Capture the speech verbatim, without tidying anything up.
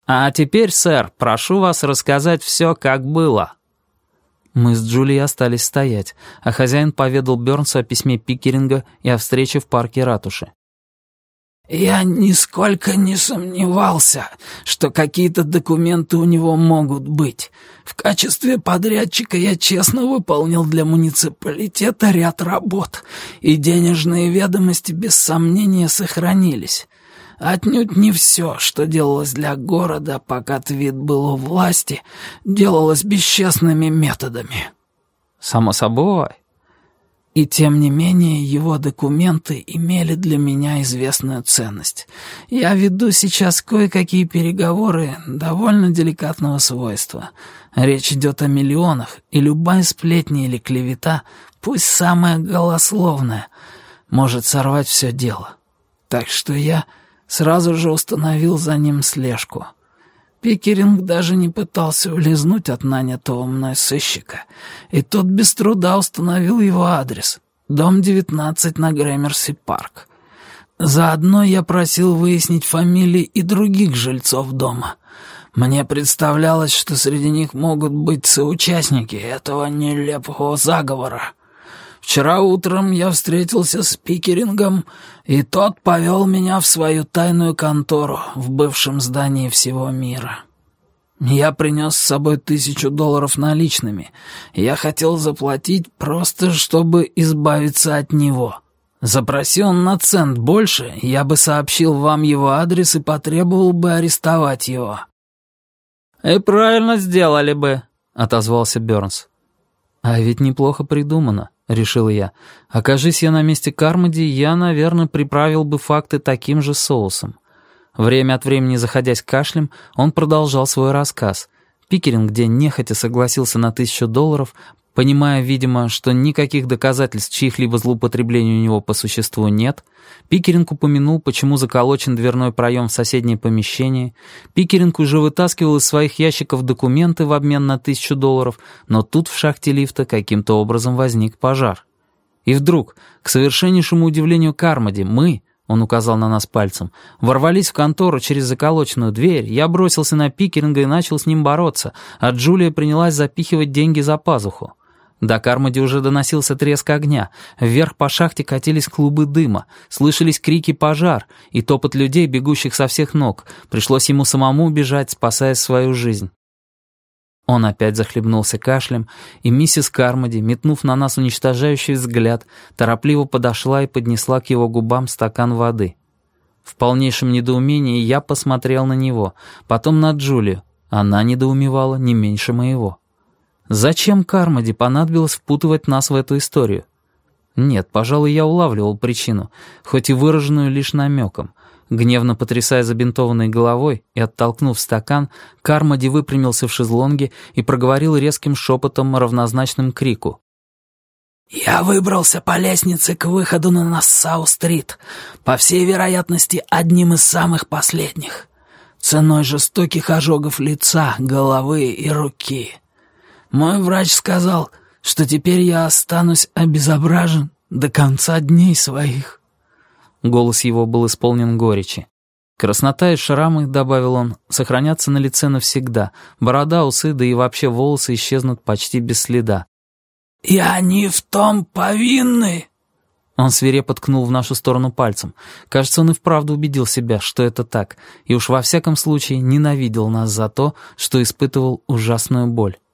«А теперь, сэр, прошу вас рассказать все, как было». Мы с Джулией остались стоять, а хозяин поведал Бёрнсу о письме Пиккеринга и о встрече в парке ратуши. «Я нисколько не сомневался, что какие-то документы у него могут быть. В качестве подрядчика я честно выполнил для муниципалитета ряд работ, и денежные ведомости без сомнения сохранились. Отнюдь не все, что делалось для города, пока Твит был у власти, делалось бесчестными методами». «Само собой». И тем не менее его документы имели для меня известную ценность. Я веду сейчас кое-какие переговоры довольно деликатного свойства. Речь идет о миллионах, и любая сплетня или клевета, пусть самая голословная, может сорвать все дело. Так что я сразу же установил за ним слежку. Пиккеринг даже не пытался улизнуть от нанятого мной сыщика, и тот без труда установил его адрес — дом девятнадцать на Грэмерси-парк. Заодно я просил выяснить фамилии и других жильцов дома. Мне представлялось, что среди них могут быть соучастники этого нелепого заговора. Вчера утром я встретился с Пиккерингом, и тот повел меня в свою тайную контору в бывшем здании всего мира. Я принес с собой тысячу долларов наличными. Я хотел заплатить просто, чтобы избавиться от него. Запроси он на цент больше, я бы сообщил вам его адрес и потребовал бы арестовать его». «И правильно сделали бы», — отозвался Бёрнс. «А ведь неплохо придумано», — решил я. «Окажись я на месте Кармоди, я, наверное, приправил бы факты таким же соусом». Время от времени заходясь кашлем, он продолжал свой рассказ. Пиккеринг, где нехотя согласился на тысячу долларов, понимая, видимо, что никаких доказательств чьих-либо злоупотреблений у него по существу нет. Пиккеринг упомянул, почему заколочен дверной проем в соседнее помещение. Пиккеринг уже вытаскивал из своих ящиков документы в обмен на тысячу долларов, но тут в шахте лифта каким-то образом возник пожар. И вдруг, к совершеннейшему удивлению Кармоди, мы, он указал на нас пальцем, ворвались в контору через заколоченную дверь, я бросился на Пиккеринга и начал с ним бороться, а Джулия принялась запихивать деньги за пазуху. До Кармоди уже доносился треск огня, вверх по шахте катились клубы дыма, слышались крики «пожар» и топот людей, бегущих со всех ног. Пришлось ему самому бежать, спасая свою жизнь. Он опять захлебнулся кашлем, и миссис Кармоди, метнув на нас уничтожающий взгляд, торопливо подошла и поднесла к его губам стакан воды. В полнейшем недоумении я посмотрел на него, потом на Джулию. Она недоумевала не меньше моего. Зачем Кармоди понадобилось впутывать нас в эту историю? Нет, пожалуй, я улавливал причину, хоть и выраженную лишь намеком. Гневно потрясая забинтованной головой и оттолкнув стакан, Кармоди выпрямился в шезлонге и проговорил резким шепотом, равнозначным крику. «Я выбрался по лестнице к выходу на Нассау-стрит, по всей вероятности, одним из самых последних, ценой жестоких ожогов лица, головы и руки. Мой врач сказал, что теперь я останусь обезображен до конца дней своих». Голос его был исполнен горечи. «Краснота и шрамы», — добавил он, — «сохранятся на лице навсегда. Борода, усы, да и вообще волосы исчезнут почти без следа». «И они в том повинны!» Он свирепо ткнул в нашу сторону пальцем. Кажется, он и вправду убедил себя, что это так, и уж во всяком случае ненавидел нас за то, что испытывал ужасную боль.